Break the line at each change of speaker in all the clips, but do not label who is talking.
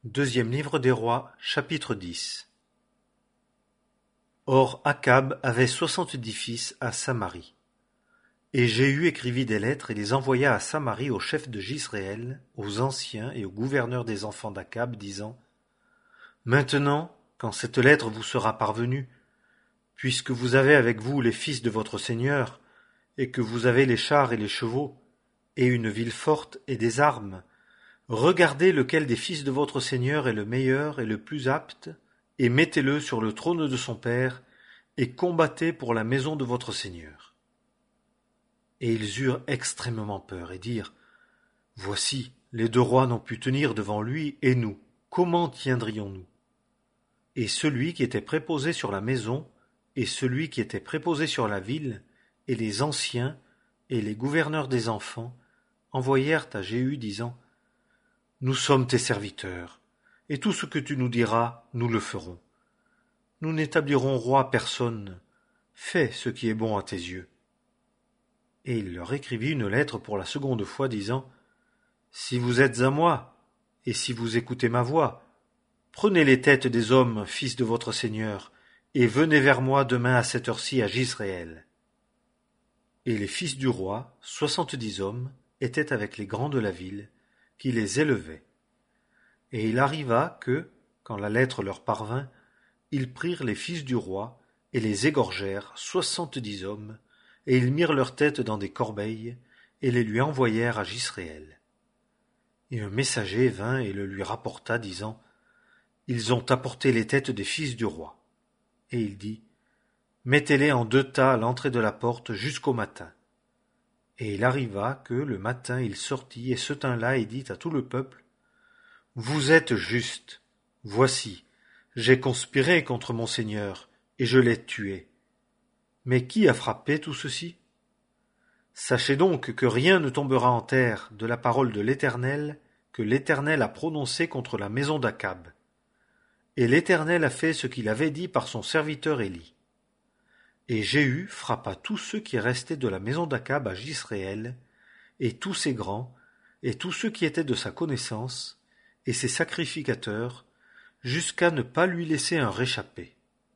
Deuxième livre des Rois, chapitre 10. Or Akab avait 70 fils à Samarie. Et Jéhu écrivit des lettres et les envoya à Samarie aux chefs de Jisraël, aux anciens et aux gouverneurs des enfants d'Akab, disant : Maintenant, quand cette lettre vous sera parvenue, puisque vous avez avec vous les fils de votre Seigneur, et que vous avez les chars et les chevaux, et une ville forte et des armes, regardez lequel des fils de votre Seigneur est le meilleur et le plus apte, et mettez-le sur le trône de son père, et combattez pour la maison de votre Seigneur. Et ils eurent extrêmement peur, et dirent : Voici, les deux rois n'ont pu tenir devant lui, et nous, comment tiendrions-nous ? Et celui qui était préposé sur la maison, et celui qui était préposé sur la ville, et les anciens, et les gouverneurs des enfants, envoyèrent à Jéhu, disant : Nous sommes tes serviteurs, et tout ce que tu nous diras, nous le ferons. Nous n'établirons roi personne. Fais ce qui est bon à tes yeux. Et il leur écrivit une lettre pour la seconde fois, disant : Si vous êtes à moi, et si vous écoutez ma voix, prenez les têtes des hommes, fils de votre Seigneur, et venez vers moi demain à cette heure-ci à Jisraël. Et les fils du roi, 70 hommes, étaient avec les grands de la ville, qui les élevaient. Et il arriva que, quand la lettre leur parvint, ils prirent les fils du roi, et les égorgèrent, 70 hommes, et ils mirent leurs têtes dans des corbeilles, et les lui envoyèrent à Jisraël. Et un messager vint et le lui rapporta, disant : Ils ont apporté les têtes des fils du roi. Et il dit : Mettez-les en 2 tas à l'entrée de la porte jusqu'au matin. Et il arriva que, le matin, il sortit et se tint là et dit à tout le peuple : Vous êtes justes. Voici, j'ai conspiré contre mon Seigneur, et je l'ai tué. Mais qui a frappé tout ceci ? Sachez donc que rien ne tombera en terre de la parole de l'Éternel que l'Éternel a prononcée contre la maison d'Akab. Et l'Éternel a fait ce qu'il avait dit par son serviteur Élie. Et Jéhu frappa tous ceux qui restaient de la maison d'Akab à Jisraël, et tous ses grands, et tous ceux qui étaient de sa connaissance, et ses sacrificateurs, jusqu'à ne pas lui laisser un réchappé.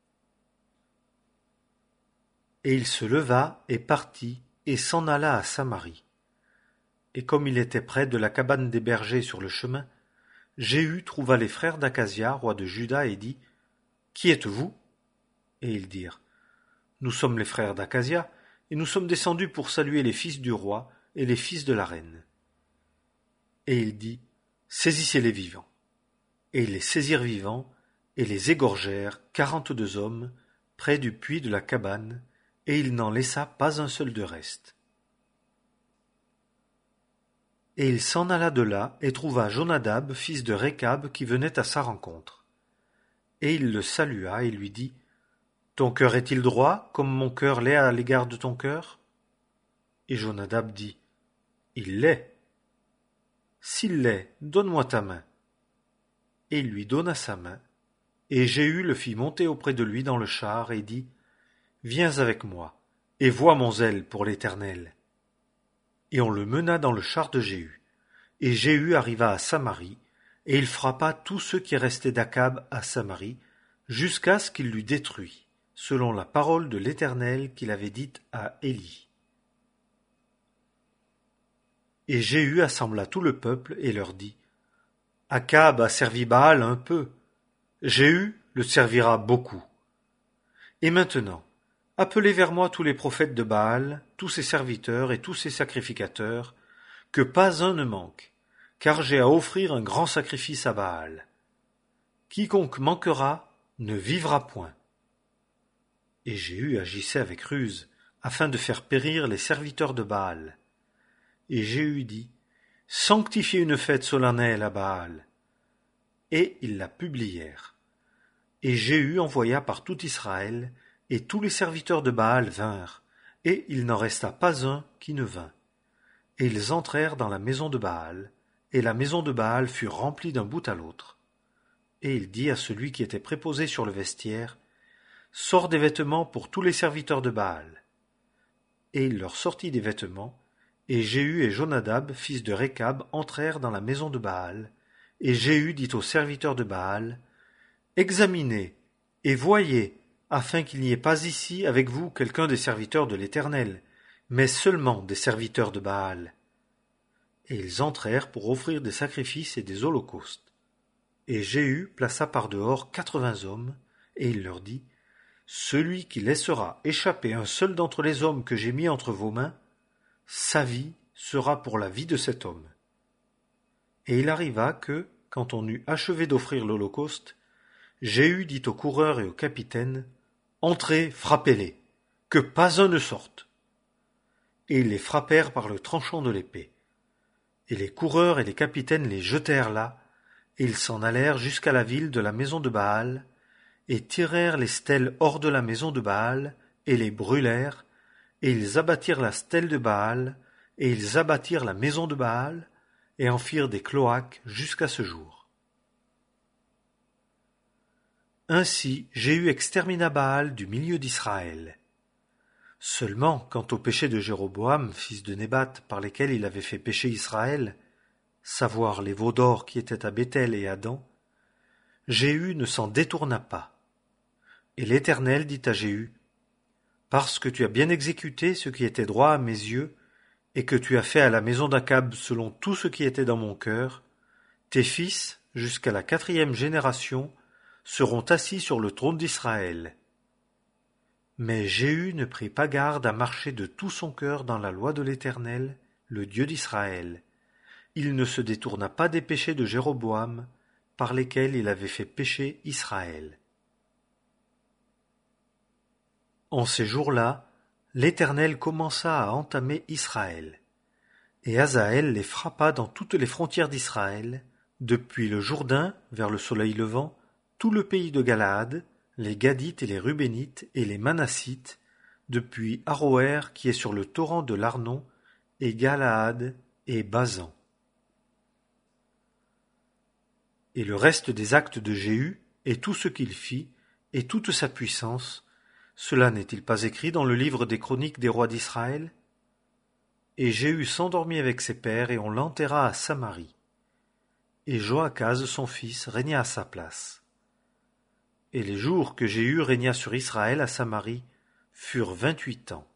Et il se leva et partit, et s'en alla à Samarie. Et comme il était près de la cabane des bergers sur le chemin, Jéhu trouva les frères d'Akazia, roi de Juda, et dit : Qui êtes-vous ? Et ils dirent : Nous sommes les frères d'Akazia, et nous sommes descendus pour saluer les fils du roi et les fils de la reine. Et il dit : Saisissez-les vivants. Et ils les saisirent vivants, et les égorgèrent, 42 hommes, près du puits de la cabane, et il n'en laissa pas un seul de reste. Et il s'en alla de là, et trouva Jonadab, fils de Récab, qui venait à sa rencontre. Et il le salua, et lui dit : Ton cœur est-il droit, comme mon cœur l'est à l'égard de ton cœur ? Et Jonadab dit : Il l'est. S'il l'est, donne-moi ta main. Et il lui donna sa main, et Jéhu le fit monter auprès de lui dans le char, et dit : Viens avec moi, et vois mon zèle pour l'Éternel. Et on le mena dans le char de Jéhu. Et Jéhu arriva à Samarie, et il frappa tous ceux qui restaient d'Akab à Samarie, jusqu'à ce qu'il l'eût détruit, selon la parole de l'Éternel qu'il avait dite à Élie. Et Jéhu assembla tout le peuple et leur dit : Akab a servi Baal un peu, Jéhu le servira beaucoup. Et maintenant, appelez vers moi tous les prophètes de Baal, tous ses serviteurs et tous ses sacrificateurs, que pas un ne manque, car j'ai à offrir un grand sacrifice à Baal. Quiconque manquera ne vivra point. Et Jéhu agissait avec ruse, afin de faire périr les serviteurs de Baal. Et Jéhu dit : Sanctifiez une fête solennelle à Baal. Et ils la publièrent. Et Jéhu envoya par tout Israël, et tous les serviteurs de Baal vinrent, et il n'en resta pas un qui ne vint. Et ils entrèrent dans la maison de Baal, et la maison de Baal fut remplie d'un bout à l'autre. Et il dit à celui qui était préposé sur le vestiaire : Sors des vêtements pour tous les serviteurs de Baal. Et il leur sortit des vêtements, et Jéhu et Jonadab, fils de Récab, entrèrent dans la maison de Baal, Et Jéhu dit aux serviteurs de Baal, examinez et voyez, afin qu'il n'y ait pas ici avec vous quelqu'un des serviteurs de l'Éternel, mais seulement des serviteurs de Baal. Et ils entrèrent pour offrir des sacrifices et des holocaustes. Et Jéhu plaça par dehors 80 hommes, et il leur dit, celui qui laissera échapper un seul d'entre les hommes que j'ai mis entre vos mains, sa vie sera pour la vie de cet homme. Et il arriva que, quand on eut achevé d'offrir l'holocauste, Jéhu dit aux coureurs et aux capitaines, entrez, frappez-les, que pas un ne sorte. Et ils les frappèrent par le tranchant de l'épée. Et les coureurs et les capitaines les jetèrent là, et ils s'en allèrent jusqu'à la ville de la maison de Baal, et tirèrent les stèles hors de la maison de Baal, et les brûlèrent, et ils abattirent la stèle de Baal, et ils abattirent la maison de Baal, et en firent des cloaques jusqu'à ce jour. Ainsi Jéhu extermina Baal du milieu d'Israël. Seulement, quant au péché de Jéroboam, fils de Nébat, par lesquels il avait fait pécher Israël, savoir les veaux d'or qui étaient à Béthel et à Dan, Jéhu ne s'en détourna pas. Et l'Éternel dit à Jéhu, parce que tu as bien exécuté ce qui était droit à mes yeux, et que tu as fait à la maison d'Akab selon tout ce qui était dans mon cœur, tes fils, jusqu'à la 4e génération, seront assis sur le trône d'Israël. Mais Jéhu ne prit pas garde à marcher de tout son cœur dans la loi de l'Éternel, le Dieu d'Israël. Il ne se détourna pas des péchés de Jéroboam, par lesquels il avait fait pécher Israël. En ces jours-là, l'Éternel commença à entamer Israël. Et Hazaël les frappa dans toutes les frontières d'Israël, depuis le Jourdain vers le soleil levant, tout le pays de Galaad, les Gadites et les Rubénites et les Manassites, depuis Aroër qui est sur le torrent de l'Arnon, et Galaad et Basan. Et le reste des actes de Jéhu, et tout ce qu'il fit, et toute sa puissance, cela n'est-il pas écrit dans le livre des chroniques des rois d'Israël? Et Jéhu s'endormit avec ses pères, et on l'enterra à Samarie. Et Joachaz son fils régna à sa place. Et les jours que Jéhu régna sur Israël à Samarie furent 28 ans.